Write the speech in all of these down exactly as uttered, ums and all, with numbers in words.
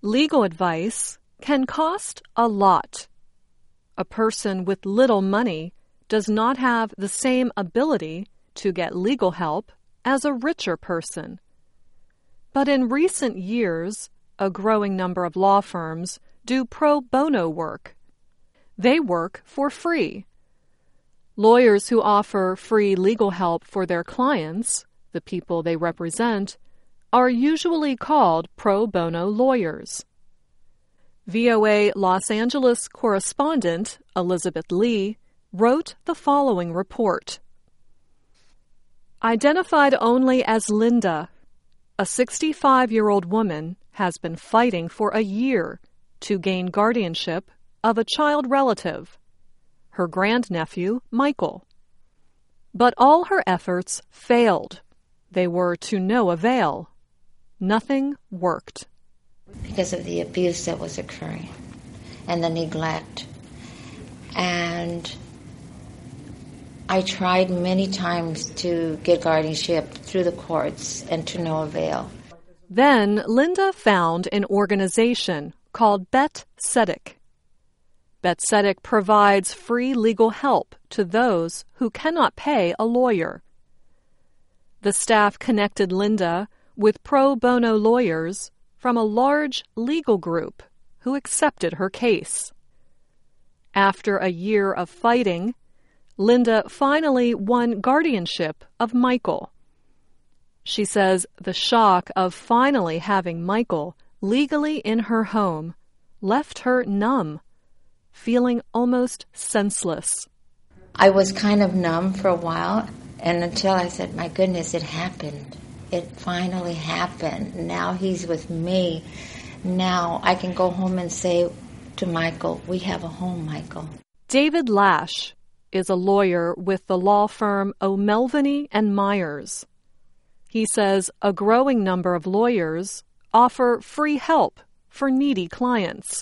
Legal advice can cost a lot. A person with little money does not have the same ability to get legal help as a richer person. But in recent years, a growing number of law firms do pro bono work. They work for free. Lawyers who offer free legal help for their clients, the people they represent, are usually called pro bono lawyers. V O A Los Angeles correspondent Elizabeth Lee wrote the following report. Identified only as Linda, a sixty-five-year-old woman has been fighting for a year to gain guardianship of a child relative, her grandnephew, Michael. But all her efforts failed. They were to no avail. Nothing worked. Because of the abuse that was occurring and the neglect. And I tried many times to get guardianship through the courts and to no avail. Then Linda found an organization called Bet Tzedek. Bet Tzedek provides free legal help to those who cannot pay a lawyer. The staff connected Linda with pro bono lawyers from a large legal group who accepted her case. After a year of fighting, Linda finally won guardianship of Michael. She says the shock of finally having Michael legally in her home left her numb, feeling almost senseless. I was kind of numb for a while, and until I said, my goodness, it happened. It finally happened. Now he's with me. Now I can go home and say to Michael, we have a home, Michael. David Lash is a lawyer with the law firm O'Melveny and Myers. He says a growing number of lawyers offer free help for needy clients.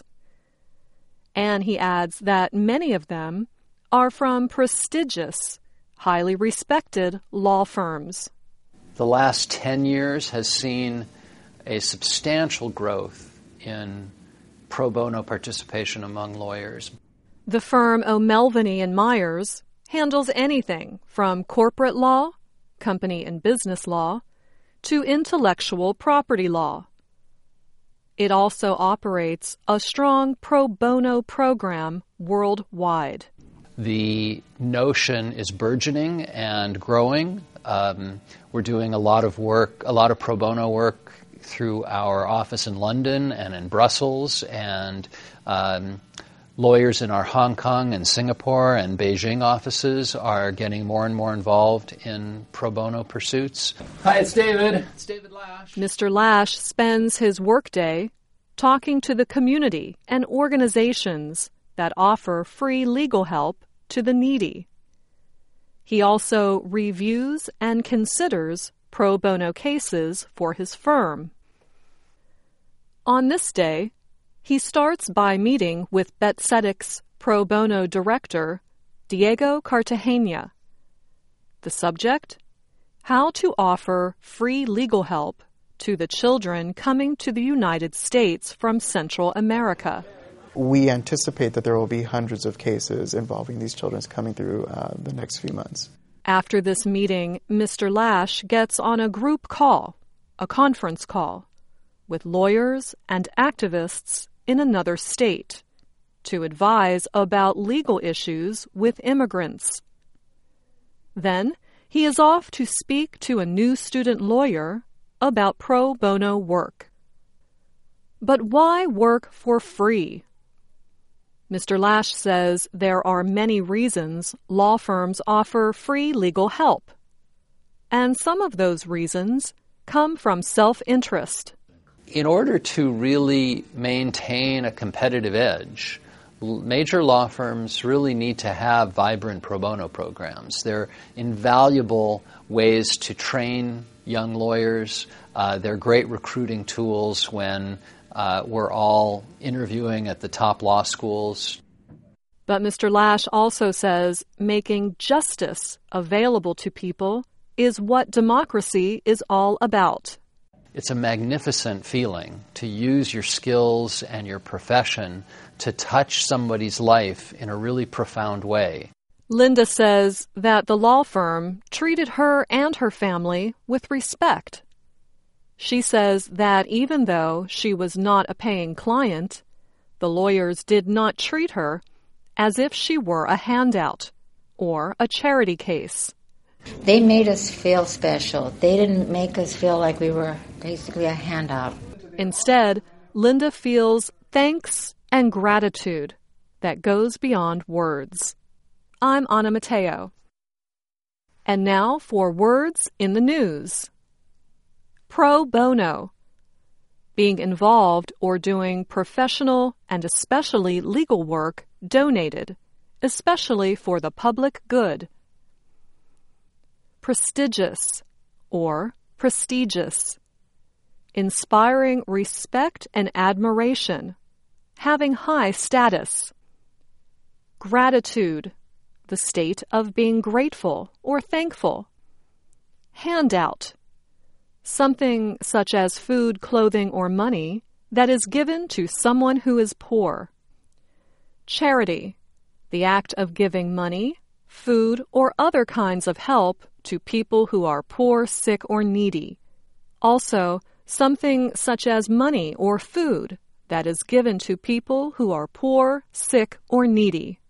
And he adds that many of them are from prestigious, highly respected law firms. The last ten years has seen a substantial growth in pro bono participation among lawyers. The firm O'Melveny and Myers handles anything from corporate law, company and business law, to intellectual property law. It also operates a strong pro bono program worldwide. The notion is burgeoning and growing. Um, we're doing a lot of work, a lot of pro bono work through our office in London and in Brussels, and um, lawyers in our Hong Kong and Singapore and Beijing offices are getting more and more involved in pro bono pursuits. Hi, it's David. It's David Lash. Mister Lash spends his workday talking to the community and organizations that offer free legal help to the needy. He also reviews and considers pro bono cases for his firm. On this day, he starts by meeting with Bet Tzedek's pro bono director, Diego Cartagena. The subject? How to offer free legal help to the children coming to the United States from Central America. We anticipate that there will be hundreds of cases involving these children coming through uh, the next few months. After this meeting, Mister Lash gets on a group call, a conference call, with lawyers and activists in another state to advise about legal issues with immigrants. Then he is off to speak to a new student lawyer about pro bono work. But why work for free? Mister Lash says there are many reasons law firms offer free legal help, and some of those reasons come from self-interest. In order to really maintain a competitive edge, major law firms really need to have vibrant pro bono programs. They're invaluable ways to train young lawyers. Uh, they're great recruiting tools when uh, we're all interviewing at the top law schools. But Mister Lash also says making justice available to people is what democracy is all about. It's a magnificent feeling to use your skills and your profession to touch somebody's life in a really profound way. Linda says that the law firm treated her and her family with respect. She says that even though she was not a paying client, the lawyers did not treat her as if she were a handout or a charity case. They made us feel special. They didn't make us feel like we were basically a handout. Instead, Linda feels thanks and gratitude that goes beyond words. I'm Anna Mateo. And now for words in the news. Pro bono. Being involved or doing professional and especially legal work donated, especially for the public good. Prestigious or prestigious. Inspiring respect and admiration. Having high status. Gratitude. The state of being grateful or thankful. Handout. Something such as food, clothing, or money that is given to someone who is poor. Charity. The act of giving money, food, or other kinds of help to people who are poor, sick, or needy. Also, something such as money or food that is given to people who are poor, sick, or needy.